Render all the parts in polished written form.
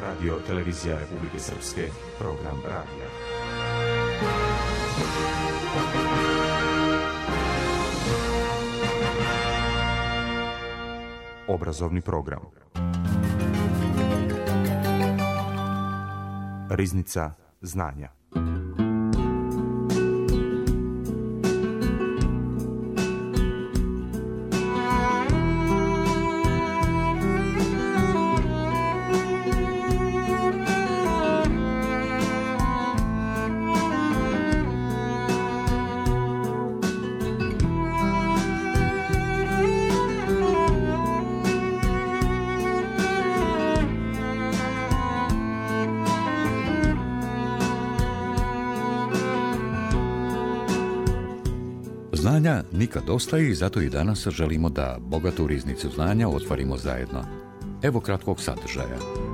Radio Televizija Republike Srpske, program radija. Obrazovni program. Riznica znanja. Znanja nikad dosta i zato i danas želimo da bogatu riznicu znanja otvorimo zajedno. Evo kratkog sadržaja.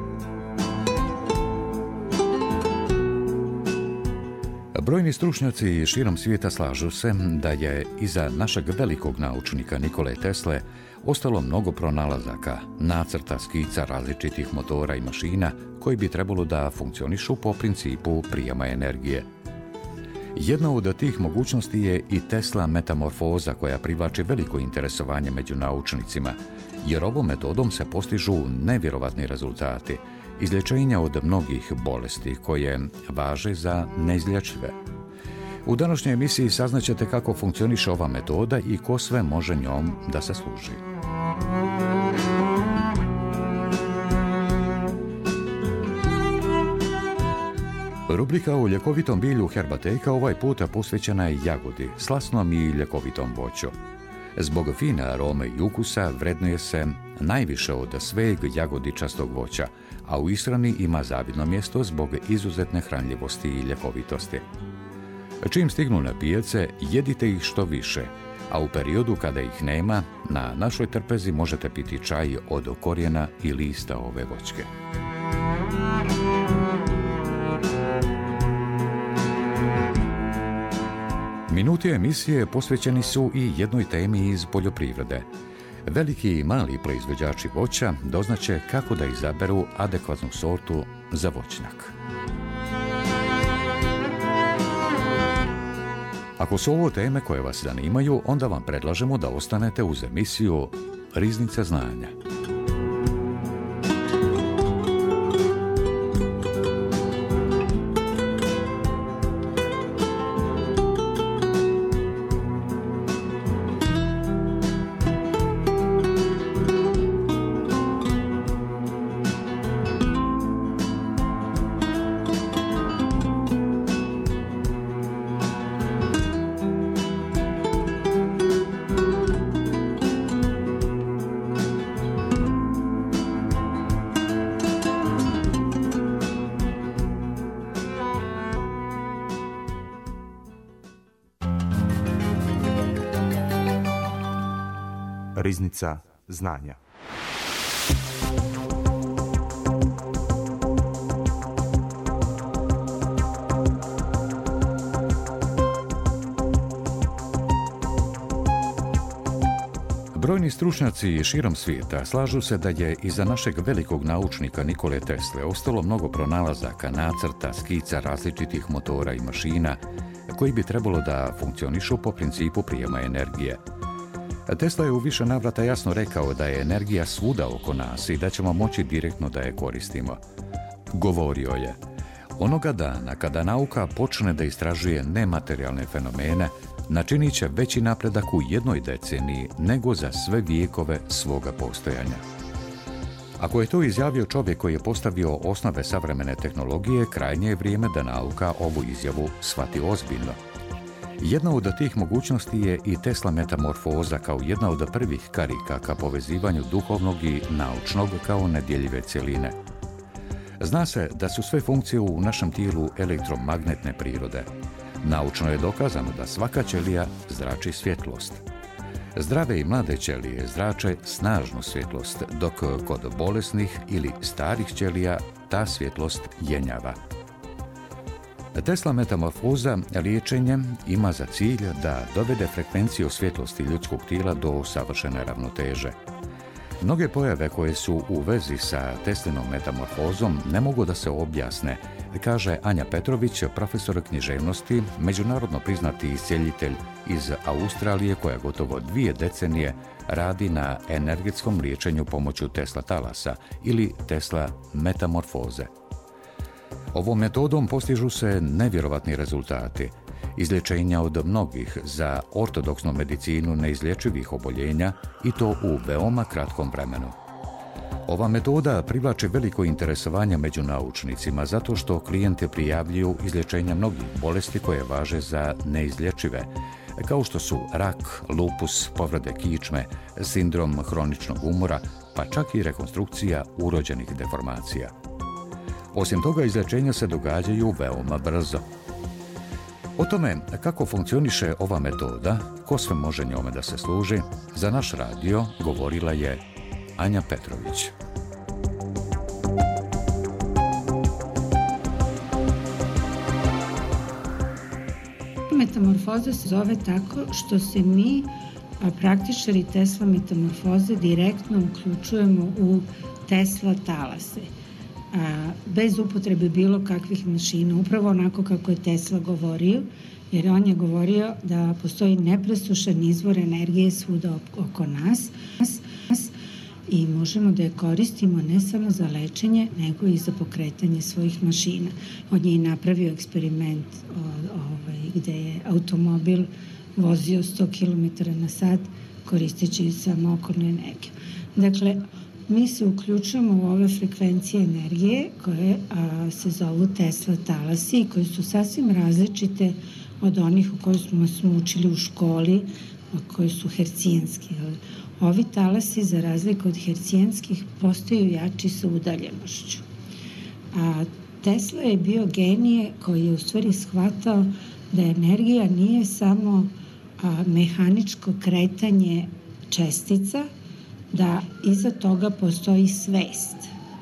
Brojni stručnjaci širom svijeta slažu se da je iza našeg velikog naučnika Nikole Tesle ostalo mnogo pronalazaka, nacrta, skica različitih motora i mašina koji bi trebalo da funkcionišu po principu prijema energije. Jedna od tih mogućnosti je i Tesla metamorfoza koja privlači veliko interesovanje među naučnicima, jer ovom metodom se postižu nevjerovatni rezultati, izlječenja od mnogih bolesti koje važe za neizlječive. U današnjoj emisiji saznaćete kako funkcioniše ova metoda i ko sve može njom da se služi. Rubrika o ljekovitom bilju Herbateka ovaj puta posvećena je jagodi, slasnom i ljekovitom voću. Zbog fine arome i ukusa vrednuje se najviše od sveg jagodičastog voća, a u ishrani ima zavidno mjesto zbog izuzetne hranljivosti i ljekovitosti. Čim stignu na pijace, jedite ih što više, a u periodu kada ih nema, na našoj trpezi možete piti čaj od korijena i lista ove voćke. Minuti emisije posvećeni su i jednoj temi iz poljoprivrede. Veliki i mali proizvođači voća doznaće kako da izaberu adekvatnu sortu za voćnjak. Ako su ovo teme koje vas zanimaju, onda vam predlažemo da ostanete uz emisiju Riznica znanja. Riznica znanja. Brojni stručnjaci širom svijeta slažu se da je iza našeg velikog naučnika Nikole Tesle ostalo mnogo pronalazaka, nacrta, skica različitih motora i mašina koji bi trebalo da funkcionišu po principu prijema energije. Tesla je u više navrata jasno rekao da je energija svuda oko nas i da ćemo moći direktno da je koristimo. Govorio je: onoga dana kada nauka počne da istražuje nematerijalne fenomene, načinit će veći napredak u jednoj deceniji nego za sve vijekove svoga postojanja. Ako je to izjavio čovjek koji je postavio osnove savremene tehnologije, krajnje je vrijeme da nauka ovu izjavu shvati ozbiljno. Jedna od tih mogućnosti je i Tesla metamorfoza kao jedna od prvih karika ka povezivanju duhovnog i naučnog kao nedjeljive cjeline. Zna se da su sve funkcije u našem tijelu elektromagnetne prirode. Naučno je dokazano da svaka ćelija zrači svjetlost. Zdrave i mlade ćelije zrače snažnu svjetlost, dok kod bolesnih ili starih ćelija ta svjetlost jenjava. Tesla metamorfoza liječenjem ima za cilj da dovede frekvenciju svjetlosti ljudskog tijela do savršene ravnoteže. Mnoge pojave koje su u vezi sa Teslinom metamorfozom ne mogu da se objasne, kaže Anja Petrović, profesor književnosti, međunarodno priznati iscijeljitelj iz Australije koja gotovo 2 decenije radi na energetskom liječenju pomoću Tesla talasa ili Tesla metamorfoze. Ovom metodom postižu se nevjerovatni rezultati, izlječenja od mnogih za ortodoksnu medicinu neizlječivih oboljenja i to u veoma kratkom vremenu. Ova metoda privlači veliko interesovanje među naučnicima zato što klijente prijavljuju izlječenja mnogih bolesti koje važe za neizlječive, kao što su rak, lupus, povrede kičme, sindrom hroničnog umora, pa čak i rekonstrukcija urođenih deformacija. Osim toga, izlječenja se događaju veoma brzo. O tome kako funkcioniše ova metoda, ko sve može njome da se služi, za naš radio govorila je Anja Petrović. Metamorfoza se zove tako što se mi, praktičari Tesla metamorfoze, direktno uključujemo u Tesla talase, bez upotrebe bilo kakvih mašina, upravo onako kako je Tesla govorio, jer on je govorio da postoji nepresušan izvor energije svuda oko nas i možemo da je koristimo ne samo za lečenje, nego i za pokretanje svojih mašina. On je i napravio eksperiment gde je automobil vozio 100 km na sat koristeći samo okolnu energiju. Dakle, mi se uključujemo u ove frekvencije energije koje se zovu Tesla talasi i koje su sasvim različite od onih u koje smo učili u školi, koji su hercijanski. Ovi talasi, za razliku od hercijanskih, postaju jači sa udaljenošću. Tesla je bio genije koji je u stvari shvatao da energija nije samo mehaničko kretanje čestica, da iza toga postoji svest.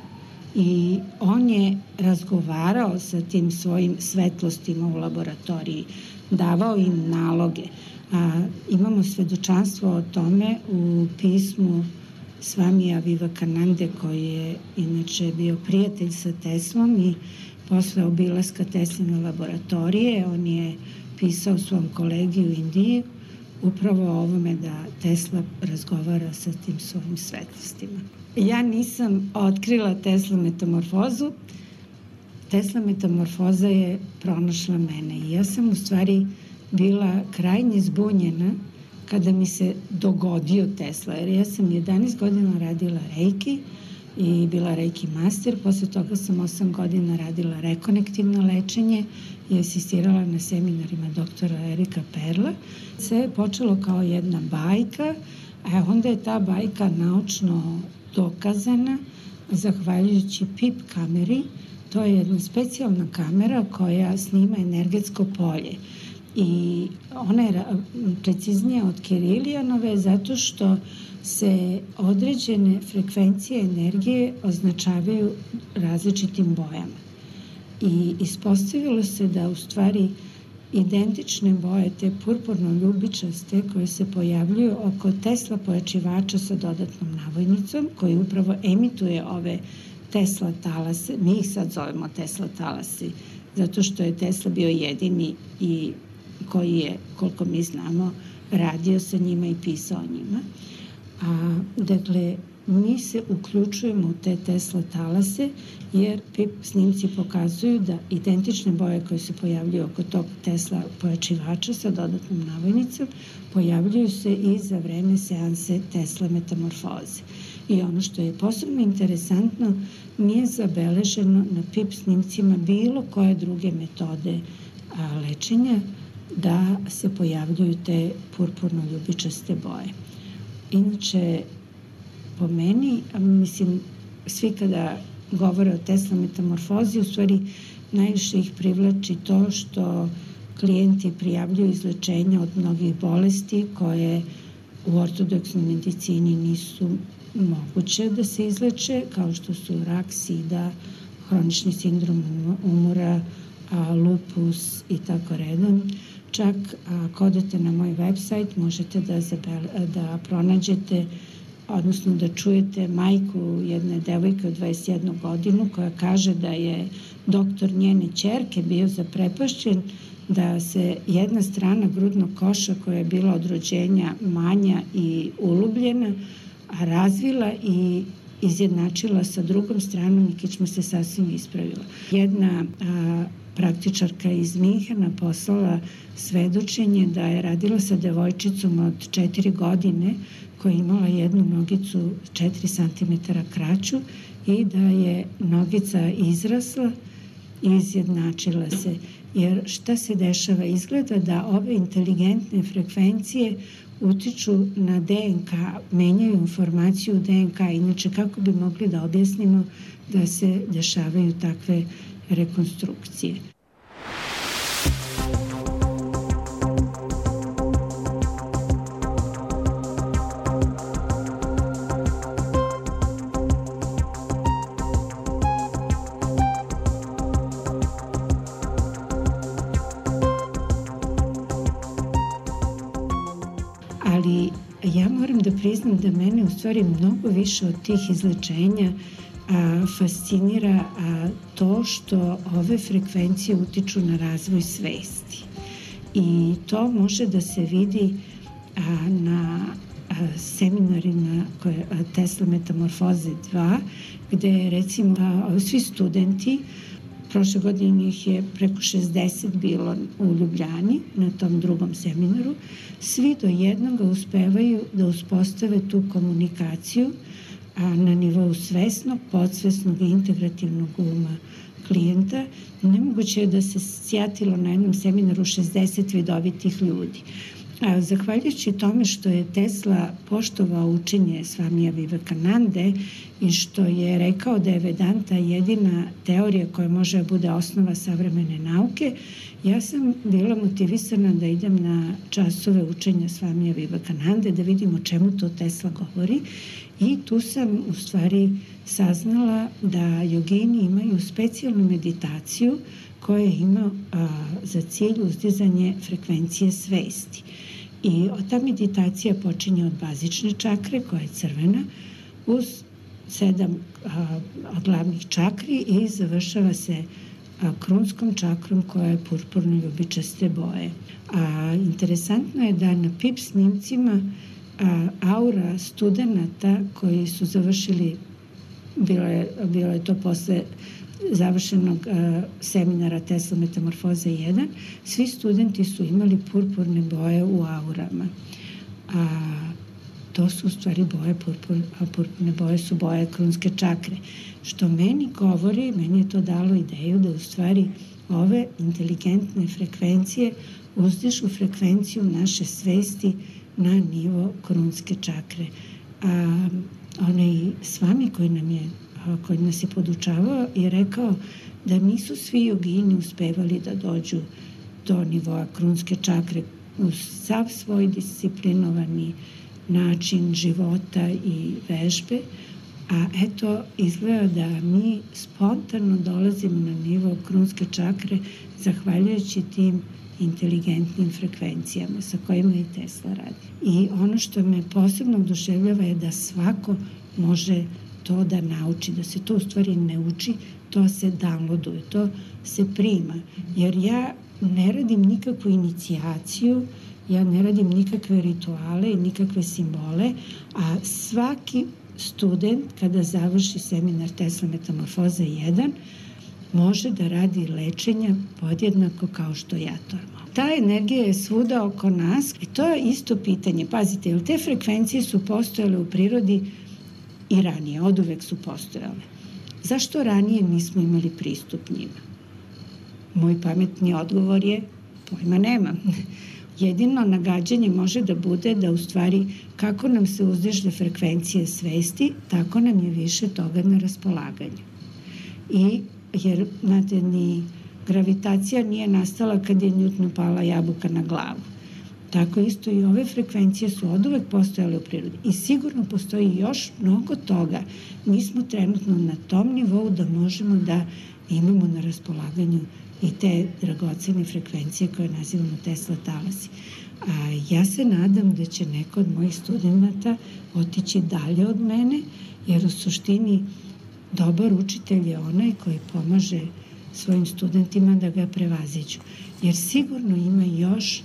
I on je razgovarao sa tim svojim svetlostima u laboratoriji, davao im naloge. Imamo svedočanstvo o tome u pismu Svamija Vivekanande, koji je inače bio prijatelj sa Teslom i posle obilaska Tesline laboratorije on je pisao svom kolegi u Indiji upravo o ovome da Tesla razgovara sa tim svojim svetlostima. Ja nisam otkrila Tesla metamorfozu. Tesla metamorfoza je pronašla mene i ja sam u stvari bila krajnje zbunjena kada mi se dogodio Tesla, jer ja sam 11 godina radila reiki i bila reiki master, posle toga sam 8 godina radila rekonektivno lečenje i asistirala na seminarima doktora Erika Perla. Sve je počelo kao jedna bajka, a onda je ta bajka naučno dokazana zahvaljujući PIP kameri. To je jedna specijalna kamera koja snima energetsko polje. I ona je preciznija od Kirilijanove zato što se određene frekvencije energije označavaju različitim bojama. I ispostavilo se da u stvari identične boje, te purpurno-ljubičaste koje se pojavljuju oko Tesla pojačivača sa dodatnom navojnicom, koji upravo emituje ove Tesla talase, mi ih sad zovemo Tesla talasi, zato što je Tesla bio jedini i koji je, koliko mi znamo, radio sa njima i pisao o njima. Dakle, mi se uključujemo u te Tesla talase, jer PIP snimci pokazuju da identične boje koje se pojavljuju oko tog Tesla pojačivača sa dodatnom navojnicom pojavljuju se i za vreme seanse Tesla metamorfoze. I ono što je posebno interesantno, nije zabeleženo na PIP snimcima bilo koje druge metode lečenja da se pojavljuju te purpurno-ljubičaste boje. Inače, po meni, mislim, svi kada govore o Tesla metamorfozi, u stvari najviše ih privlači to što klijenti prijavljuju izlečenja od mnogih bolesti koje u ortodoksnoj medicini nisu moguće da se izleče, kao što su rak, sida, hronični sindrom umora, lupus i tako redom. Čak ako odete na moj website možete da pronađete odnosno da čujete majku jedne devojke od 21 godinu koja kaže da je doktor njene ćerke bio zaprepašćen da se jedna strana grudnog koša koja je bila od rođenja manja i ulubljena, a razvila i izjednačila sa drugom stranom i kičma se sasvim ispravila. Jedna praktičarka iz Minhena poslala svedočenje da je radila sa devojčicom od 4 godine koja je imala jednu nogicu 4 cm kraću i da je nogica izrasla i izjednačila se. Jer šta se dešava? Izgleda da ove inteligentne frekvencije utiču na DNK, menjaju informaciju DNK. Inače, kako bi mogli da objasnimo da se dešavaju takve rekonstrukcije? Ali ja moram da priznam da mene u stvari mnogo više od tih izlečenja fascinira to što ove frekvencije utiču na razvoj svesti. I to može da se vidi na seminarima Tesla Metamorfoze 2, gde recimo svi studenti, prošle godine ih je preko 60 bilo u Ljubljani na tom drugom seminaru, svi do jednoga uspevaju da uspostave tu komunikaciju na nivou svesnog, podsvesnog i integrativnog uma klijenta. Nemoguće je da se sjatilo na jednom seminaru 60 vidovitih ljudi. Zahvaljujući tome što je Tesla poštovao učenje Svamija Vivekanande i što je rekao da je Vedanta jedina teorija koja može da bude osnova savremene nauke, ja sam bila motivisana da idem na časove učenja Svamija Vivekanande, da vidim o čemu to Tesla govori, i tu sam u stvari saznala da jogini imaju specijalnu meditaciju koja ima za cilj uzdizanje frekvencije svesti. I ta meditacija počinje od bazične čakre koja je crvena uz 7 glavnih čakri i završava se krunskom čakrom koja je purpurno ljubičaste boje. Interesantno je da na PIP snimcima aura studenata koji su završili, bilo je to posle završenog seminara Tesla Metamorfoze 1, svi studenti su imali purpurne boje u aurama. To su u stvari boje, purpurne boje su boje krunske čakre. Što meni govori, meni je to dalo ideju da u stvari ove inteligentne frekvencije uzdižu frekvenciju naše svesti na nivo krunske čakre. Onaj Svami koji nas je podučavao je rekao da nisu svi jogini uspevali da dođu do nivoa krunske čakre uz sav svoj disciplinovani način života i vežbe, a eto izgleda da mi spontano dolazimo na nivo krunske čakre zahvaljujući tim inteligentnim frekvencijama sa kojima i Tesla radi. I ono što me posebno oduševljava je da svako može to da nauči, da se to u stvari ne uči, to se downloaduje, to se prima. Jer ja ne radim nikakvu inicijaciju, ja ne radim nikakve rituale i nikakve simbole, a svaki student kada završi seminar Tesla Metamorfoza 1 može da radi lečenja podjednako kao što ja to mogu. Ta energija je svuda oko nas i to je isto pitanje. Pazite, jer te frekvencije su postojale u prirodi i ranije, oduvek su postojale. Zašto ranije nismo imali pristup njima? Moj pametni odgovor je, pojma nemam. Jedino nagađanje može da bude da u stvari kako nam se uzdiže frekvencije svesti, tako nam je više toga na raspolaganju. Jer, znate, ni gravitacija nije nastala kad je Njutonu pala jabuka na glavu. Tako isto i ove frekvencije su oduvek postojale u prirodi. I sigurno postoji još mnogo toga. Mi smo trenutno na tom nivou da možemo da imamo na raspolaganju i te dragocene frekvencije koje nazivamo Tesla talasi. Ja se nadam da će neko od mojih studenata otići dalje od mene, jer u suštini dobar učitelj je onaj koji pomaže svojim studentima da ga prevaziđu. Jer sigurno ima još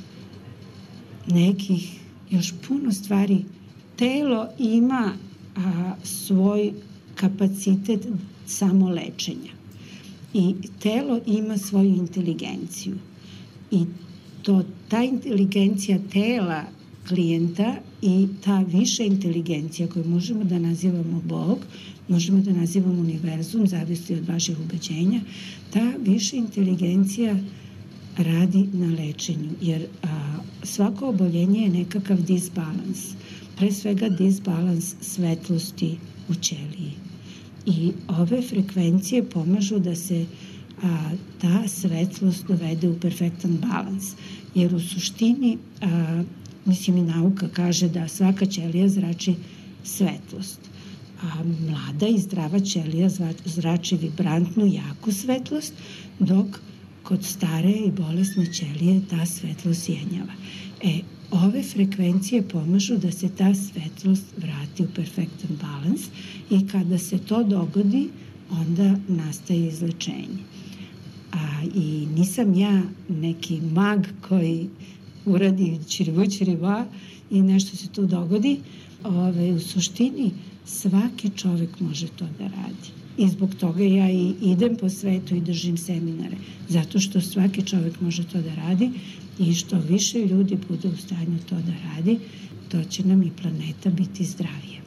puno stvari. Telo ima svoj kapacitet samolečenja i telo ima svoju inteligenciju i ta inteligencija tela klijenta i ta viša inteligencija koju možemo da nazivamo Bog, možemo da nazivamo univerzum, zavisno od vaših ubeđenja, ta viša inteligencija radi na lečenju, jer svako oboljenje je nekakav disbalans, pre svega disbalans svetlosti u ćeliji. I ove frekvencije pomažu da se ta svetlost dovede u perfektan balans, jer u suštini, i nauka kaže da svaka ćelija zrači svetlost, a mlada i zdrava ćelija zrači vibrantnu, jaku svetlost, dok kod stare i bolesne ćelije ta svetlost jenjava. Ove frekvencije pomažu da se ta svetlost vrati u perfektan balans i kada se to dogodi, onda nastaje izlečenje. I nisam ja neki mag koji uradi čiriva i nešto se tu dogodi. U suštini svaki čovek može to da radi. I zbog toga ja i idem po svetu i držim seminare. Zato što svaki čovek može to da radi i što više ljudi bude u stanju to da radi, to će nam i planeta biti zdravije.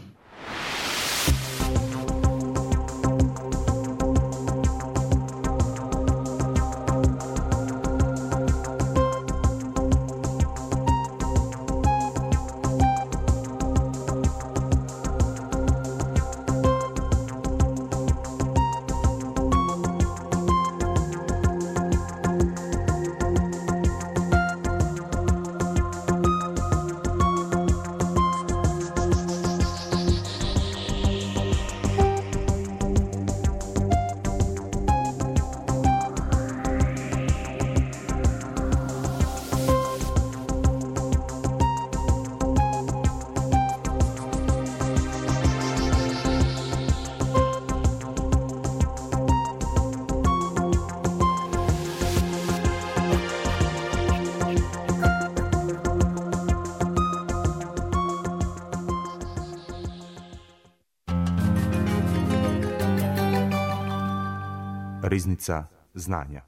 Riznica znanja.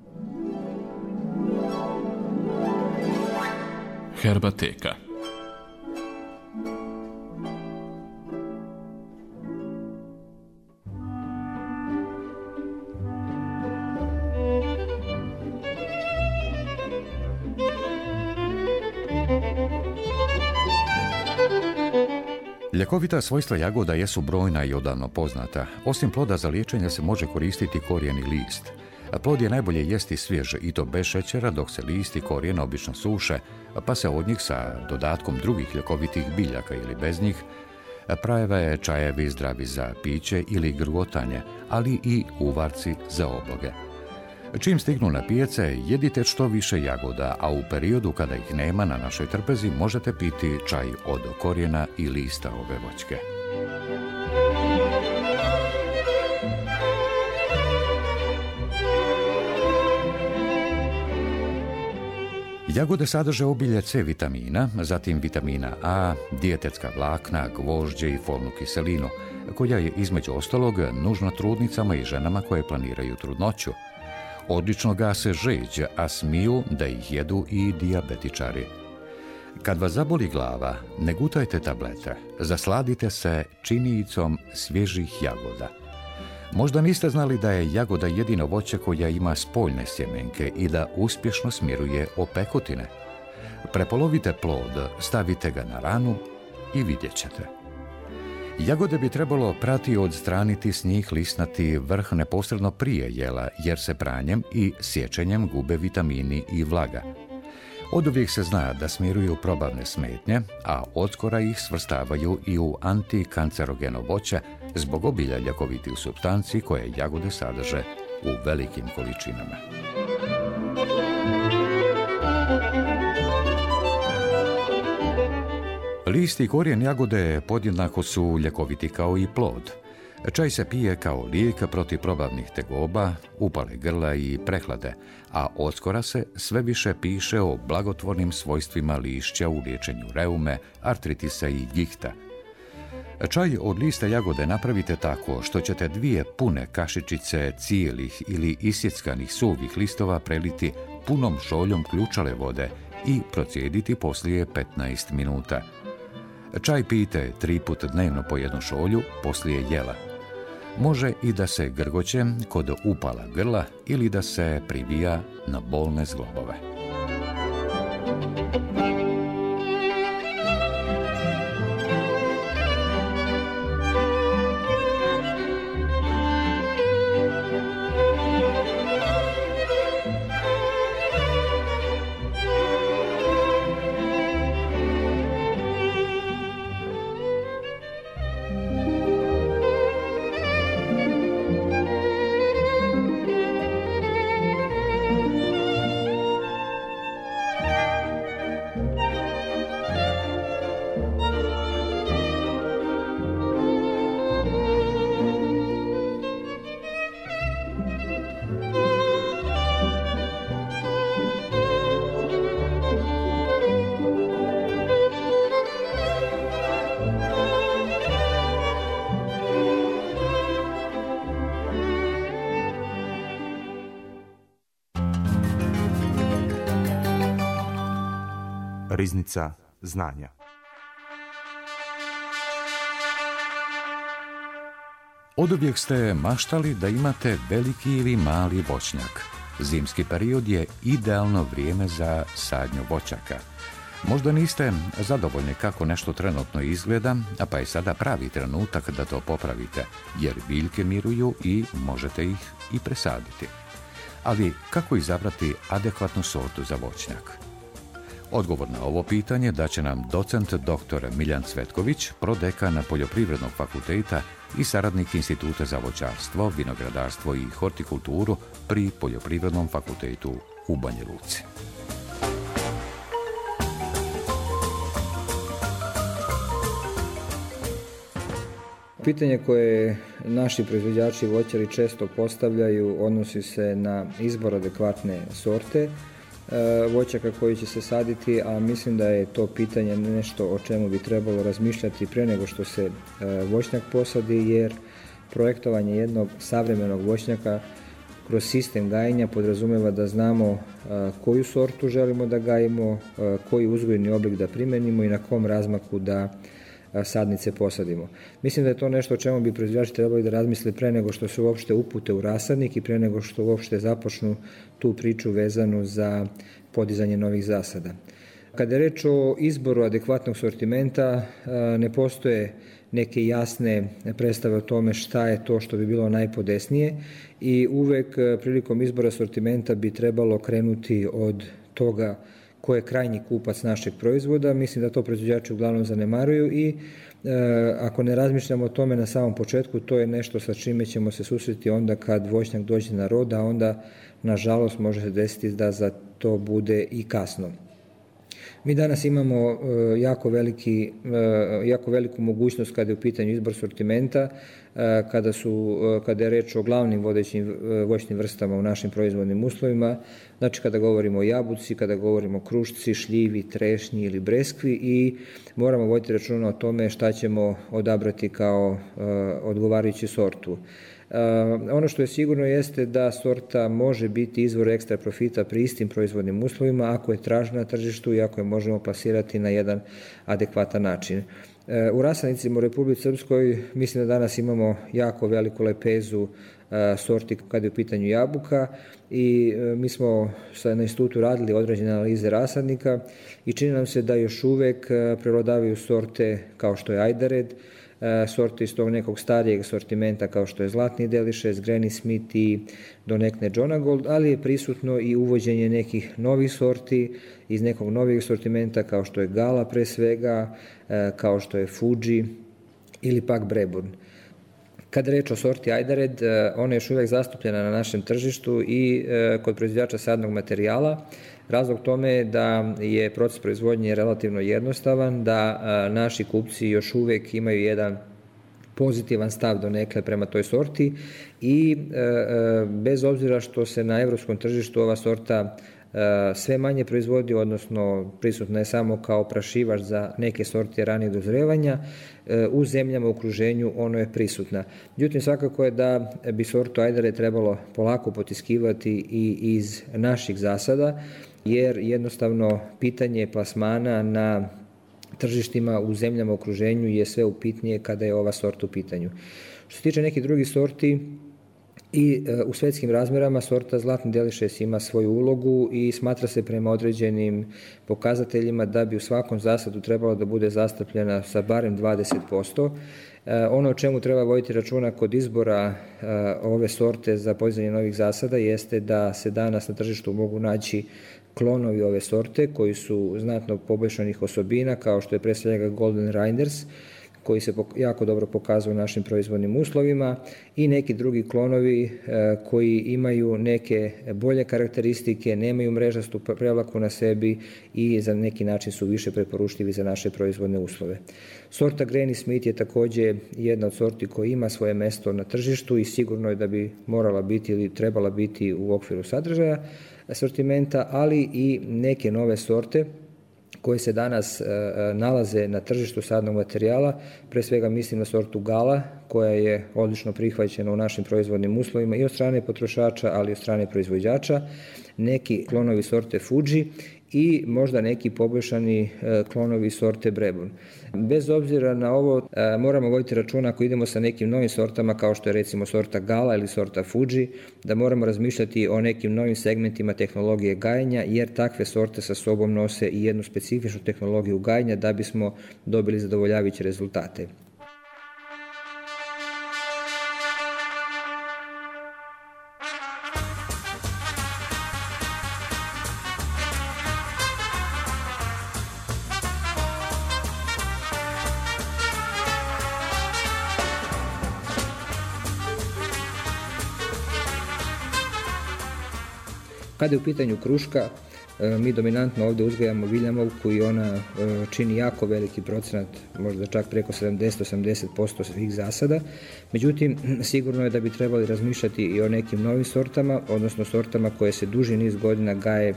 Herbateka. Ljekovita svojstva jagoda jesu brojna i odavno poznata. Osim ploda za liječenje se može koristiti korijen i list. Plod je najbolje jesti svjež i to bez šećera, dok se list i korijen obično suše, pa se od njih sa dodatkom drugih ljekovitih biljaka ili bez njih prave čajevi zdravi za piće ili grgotanje, ali i uvarci za obloge. Čim stignu na pijace, jedite što više jagoda, a u periodu kada ih nema na našoj trpezi možete piti čaj od korijena i lista ove voćke. Jagode sadrže obilje C vitamina, zatim vitamina A, dijetetska vlakna, gvožđe i folnu kiselinu, koja je između ostalog nužna trudnicama i ženama koje planiraju trudnoću. Odlično gase žeđ, a smiju da ih jedu i dijabetičari. Kad vas zaboli glava, ne gutajte tablete, zasladite se činijicom svježih jagoda. Možda niste znali da je jagoda jedino voće koja ima spoljne sjemenke i da uspješno smiruje opekotine. Prepolovite plod, stavite ga na ranu i vidjet ćete. Jagode bi trebalo prati i odstraniti s njih lisnati vrh neposredno prije jela, jer se pranjem i sječenjem gube vitamini i vlaga. Oduvijek se zna da smiruju probavne smetnje, a odskora ih svrstavaju i u antikancerogeno voće zbog obilja ljekovitih supstanci koje jagode sadrže u velikim količinama. List i korijen jagode podjednako su ljekoviti kao i plod. Čaj se pije kao lijek protiv probavnih tegoba, upale grla i prehlade, a odskora se sve više piše o blagotvornim svojstvima lišća u liječenju reume, artritisa i gihta. Čaj od lista jagode napravite tako što ćete 2 pune kašičice cijelih ili isjeckanih suvih listova preliti punom šoljom ključale vode i procijediti poslije 15 minuta. Čaj pijte 3 puta dnevno po 1 šolju poslije jela. Može i da se grgoće kod upala grla ili da se pribija na bolne zglobove. Riznica znanja. Oduvijek ste maštali da imate veliki ili mali voćnjak. Zimski period je idealno vrijeme za sadnju voćaka. Možda niste zadovoljni kako nešto trenutno izgleda, a pa je sada pravi trenutak da to popravite, jer biljke miruju i možete ih i presaditi. Ali kako izabrati adekvatnu sortu za voćnjak? Odgovor na ovo pitanje daće nam docent dr. Miljan Cvetković, prodekan Poljoprivrednog fakulteta i saradnik Instituta za voćarstvo, vinogradarstvo i hortikulturu pri Poljoprivrednom fakultetu u Banja Luci. Pitanje koje naši proizvođači voćari često postavljaju odnosi se na izbor adekvatne sorte voćaka koji će se saditi, a mislim da je to pitanje nešto o čemu bi trebalo razmišljati pre nego što se voćnjak posadi, jer projektovanje jednog savremenog voćnjaka kroz sistem gajenja podrazumeva da znamo koju sortu želimo da gajimo, koji uzgojni oblik da primenimo i na kom razmaku da sadnice posadimo. Mislim da je to nešto o čemu bi proizvođači trebali da razmisle pre nego što se uopšte upute u rasadnik i pre nego što uopšte započnu tu priču vezanu za podizanje novih zasada. Kada je reč o izboru adekvatnog sortimenta, ne postoje neke jasne predstave o tome šta je to što bi bilo najpodesnije i uvek prilikom izbora sortimenta bi trebalo krenuti od toga ko je krajnji kupac našeg proizvoda. Mislim da to proizvođači uglavnom zanemaruju i ako ne razmišljamo o tome na samom početku, to je nešto sa čime ćemo se susreti onda kad voćnjak dođe na rod, a onda, nažalost, može se desiti da za to bude i kasno. Mi danas imamo jako veliku mogućnost kada je u pitanju izbor sortimenta, kada je reč o glavnim vodećim voćnim vrstama u našim proizvodnim uslovima, znači kada govorimo o jabuci, kada govorimo o krušci, šljivi, trešnji ili breskvi, i moramo voditi računa o tome šta ćemo odabrati kao odgovarajuću sortu. Ono što je sigurno jeste da sorta može biti izvor ekstra profita pri istim proizvodnim uslovima ako je tražena na tržištu i ako je možemo plasirati na jedan adekvatan način. U rasadnicima u Republici Srpskoj mislim da danas imamo jako veliku lepezu sorti kada je u pitanju jabuka i mi smo na institutu radili određene analize rasadnika i čini nam se da još uvek prevladavaju sorte kao što je Ajdared, sorte iz tog nekog starijeg sortimenta kao što je Zlatni Delišes, Granny Smith i donekle Jonagold, ali je prisutno i uvođenje nekih novih sorti iz nekog novih sortimenta kao što je Gala pre svega, kao što je Fuji ili pak Breburn. Kad reč o sorti Ajdared, ona je još uvijek zastupljena na našem tržištu i kod proizvođača sadnog materijala. Razlog tome je da je proces proizvodnje relativno jednostavan, da naši kupci još uvijek imaju jedan pozitivan stav donekle prema toj sorti i bez obzira što se na evropskom tržištu ova sorta sve manje proizvodi, odnosno prisutna je samo kao oprašivač za neke sorte ranijeg dozrevanja, u zemljama u okruženju ono je prisutna. Međutim, svakako je da bi sortu Ajdared trebalo polako potiskivati i iz naših zasada, jer jednostavno pitanje plasmana na tržištima u zemljama u okruženju je sve upitnije kada je ova sorta u pitanju. Što se tiče nekih drugih sorti, i u svetskim razmerama sorta Zlatni Delicious ima svoju ulogu i smatra se prema određenim pokazateljima da bi u svakom zasadu trebalo da bude zastupljena sa barem 20%. Ono o čemu treba voditi računa kod izbora ove sorte za podizanje novih zasada jeste da se danas na tržištu mogu naći klonovi ove sorte koji su znatno poboljšanih osobina, kao što je pre svega Golden Reinders, koji se jako dobro pokazuju u našim proizvodnim uslovima, i neki drugi klonovi koji imaju neke bolje karakteristike, nemaju mrežastu prevlaku na sebi i za neki način su više preporučljivi za naše proizvodne uslove. Sorta Granny Smith je takođe jedna od sorti koja ima svoje mesto na tržištu i sigurno je da bi morala biti ili trebala biti u okviru sadržaja asortimenta, ali i neke nove sorte koje se danas nalaze na tržištu sadnog materijala. Pre svega mislim na sortu Gala, koja je odlično prihvaćena u našim proizvodnim uslovima i od strane potrošača, ali i od strane proizvođača, neki klonovi sorte Fuji i možda neki poboljšani klonovi sorte Brebon. Bez obzira na ovo, moramo voditi računa ako idemo sa nekim novim sortama, kao što je recimo sorta Gala ili sorta Fuji, da moramo razmišljati o nekim novim segmentima tehnologije gajenja, jer takve sorte sa sobom nose i jednu specifičnu tehnologiju gajenja da bismo dobili zadovoljavajuće rezultate. Kada je u pitanju kruška, mi dominantno ovde uzgajamo viljamovku i ona čini jako veliki procenat, možda čak preko 70-80% svih zasada. Međutim, sigurno je da bi trebali razmišljati i o nekim novim sortama, odnosno sortama koje se duži niz godina gaje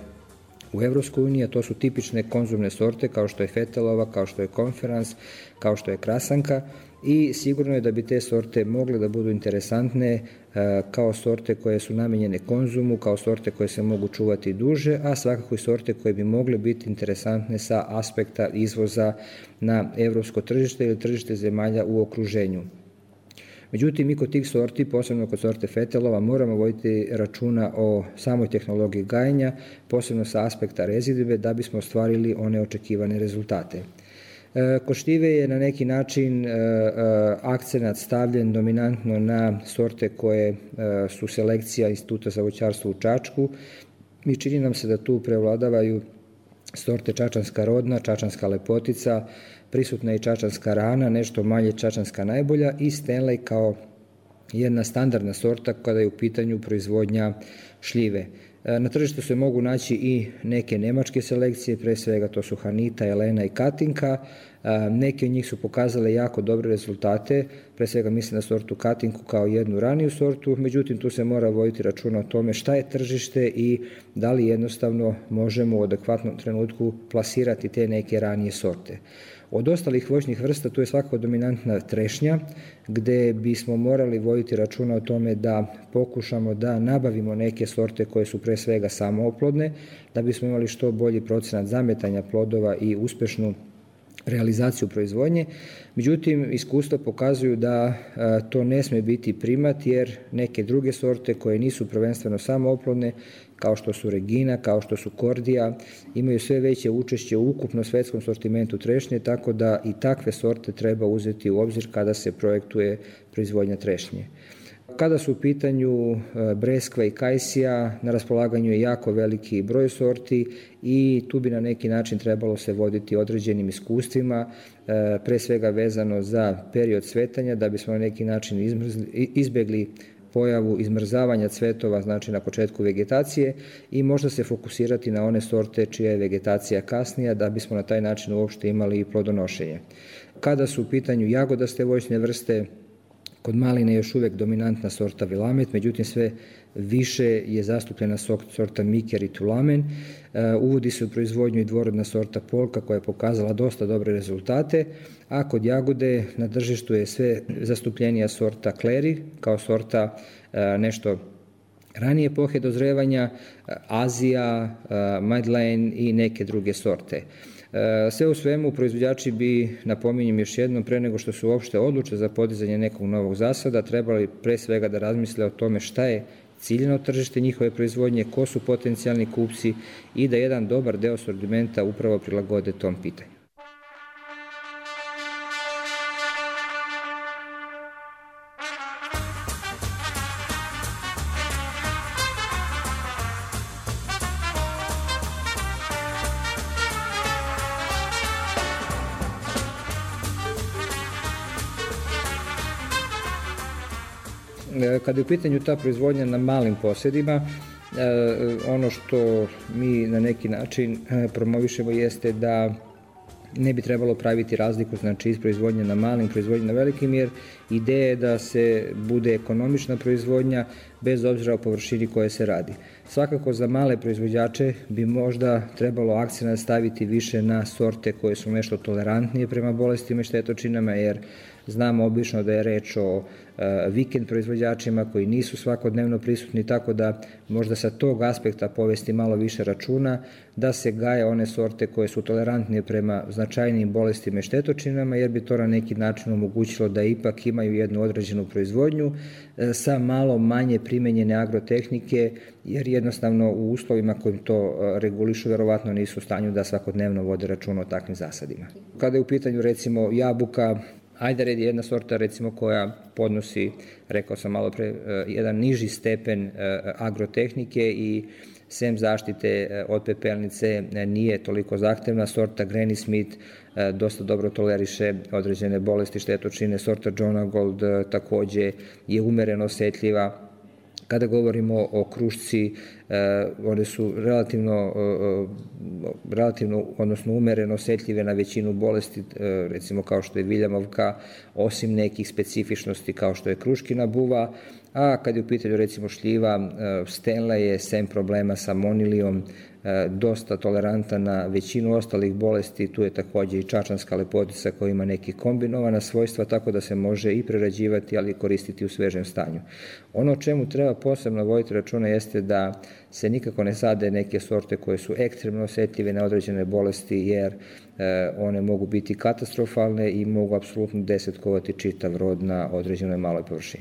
u Evropskoj uniji, a to su tipične konzumne sorte kao što je Fetelova, kao što je Konferans, kao što je Krasanka, i sigurno je da bi te sorte mogle da budu interesantne kao sorte koje su namenjene konzumu, kao sorte koje se mogu čuvati duže, a svakako i sorte koje bi mogle biti interesantne sa aspekta izvoza na evropsko tržište ili tržište zemalja u okruženju. Međutim, mi kod tih sorti, posebno kod sorte Fetelova, moramo voditi računa o samoj tehnologiji gajenja, posebno sa aspekta rezidive, da bismo ostvarili one očekivane rezultate. Kod štive je na neki način akcenat stavljen dominantno na sorte koje su selekcija Instituta za voćarstvo u Čačku i čini nam se da tu prevladavaju sorte Čačanska rodna, Čačanska lepotica, prisutna je Čačanska rana, nešto manje Čačanska najbolja i Stanley kao jedna standardna sorta kada je u pitanju proizvodnja šljive. Na tržištu se mogu naći i neke nemačke selekcije, pre svega to su Hanita, Elena i Katinka. Neke od njih su pokazale jako dobre rezultate, pre svega mislim na sortu Katinku kao jednu raniju sortu, međutim tu se mora voditi računa o tome šta je tržište i da li jednostavno možemo u adekvatnom trenutku plasirati te neke ranije sorte. Od ostalih voćnih vrsta tu je svakako dominantna trešnja, gde bismo morali voditi računa o tome da pokušamo da nabavimo neke sorte koje su pre svega samooplodne, da bismo imali što bolji procenat zametanja plodova i uspešnu realizaciju proizvodnje. Međutim, iskustva pokazuju da to ne sme biti primat, jer neke druge sorte koje nisu prvenstveno samooplodne, kao što su Regina, kao što su Kordija, imaju sve veće učešće u ukupno svetskom sortimentu trešnje, tako da i takve sorte treba uzeti u obzir kada se projektuje proizvodnja trešnje. Kada su u pitanju breskva i kajsija, na raspolaganju je jako veliki broj sorti i tu bi na neki način trebalo se voditi određenim iskustvima, pre svega vezano za period cvetanja, da bismo na neki način izbegli pojavu izmrzavanja cvetova, znači na početku vegetacije, i možda se fokusirati na one sorte čija je vegetacija kasnija, da bismo na taj način uopšte imali i plodonošenje. Kada su u pitanju jagodaste voćne vrste, kod maline je još uvek dominantna sorta Vilamet, međutim sve više je zastupljena sorta Miker i Tulamen. Uvodi se u proizvodnju i dvorodna sorta Polka koja je pokazala dosta dobre rezultate, a kod jagode na tržištu je sve zastupljenija sorta Kleri kao sorta nešto ranije epohe dozrevanja, Azija, Madeleine i neke druge sorte. Sve u svemu, proizvođači bi, napominjem još jednom, pre nego što su uopšte odluče za podizanje nekog novog zasada, trebali pre svega da razmisle o tome šta je ciljeno tržište njihove proizvodnje, ko su potencijalni kupci i da jedan dobar deo sortimenta upravo prilagode tom pitanju. Kada je u pitanju ta proizvodnja na malim posjedima, ono što mi na neki način promovišemo jeste da ne bi trebalo praviti razliku, znači iz proizvodnje na malim, proizvodnje na velikim, jer ideja je da se bude ekonomična proizvodnja bez obzira o površini koje se radi. Svakako za male proizvođače bi možda trebalo akcenat staviti više na sorte koje su nešto tolerantnije prema bolestima i štetočinama, jer znamo obično da je reč o vikend proizvođačima koji nisu svakodnevno prisutni, tako da možda sa tog aspekta povesti malo više računa, da se gaje one sorte koje su tolerantnije prema značajnijim bolestima i štetočinama, jer bi to na neki način omogućilo da ipak imaju jednu određenu proizvodnju sa malo manje primenjene agrotehnike, jer jednostavno u uslovima kojim to regulišu verovatno nisu u stanju da svakodnevno vode računa o takvim zasadima. Kada je u pitanju recimo jabuka, Ajdared je jedna sorta recimo koja podnosi, rekao sam malo pre, jedan niži stepen agrotehnike i sem zaštite od pepelnice nije toliko zahtevna. Sorta Granny Smith dosta dobro toleriše određene bolesti, štetočine. Sorta Jonagold takođe je umereno osetljiva. Kada govorimo o krušci, one su relativno, odnosno umereno osetljive na većinu bolesti, recimo kao što je viljamovka, osim nekih specifičnosti kao što je kruškina buva, a kad je u pitanju recimo šljiva, Stenla je sem problema sa monilijom dosta toleranta na većinu ostalih bolesti, tu je takođe i čačanska lepotica koja ima neke kombinovana svojstva, tako da se može i prerađivati, ali i koristiti u svežem stanju. Ono o čemu treba posebno voditi računa jeste da se nikako ne sade neke sorte koje su ekstremno osetljive na određene bolesti, jer one mogu biti katastrofalne i mogu apsolutno desetkovati čitav rod na određenoj maloj površini.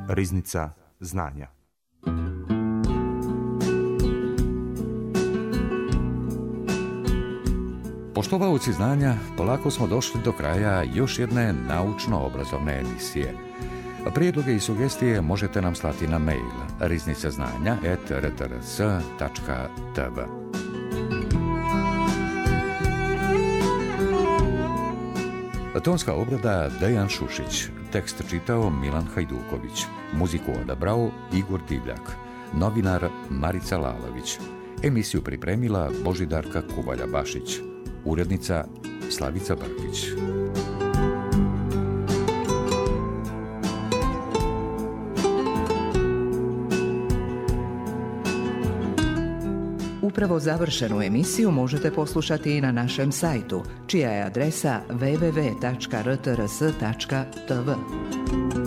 Riznica znanja. Poštovaoci znanja, polako smo došli do kraja još jedne naučno-obrazovne emisije. Prijedloge i sugestije možete nam slati na mail riznicaznanja@rtrs.tv. Tonska obrada Dejan Šušić, tekst čitao Milan Hajduković, muziku odabrao Igor Divljak, novinar Marica Lalović, emisiju pripremila Božidarka Kubalja-Bašić, urednica Slavica Brkić. Upravo završenu emisiju možete poslušati i na našem sajtu, čija je adresa www.rtrs.tv.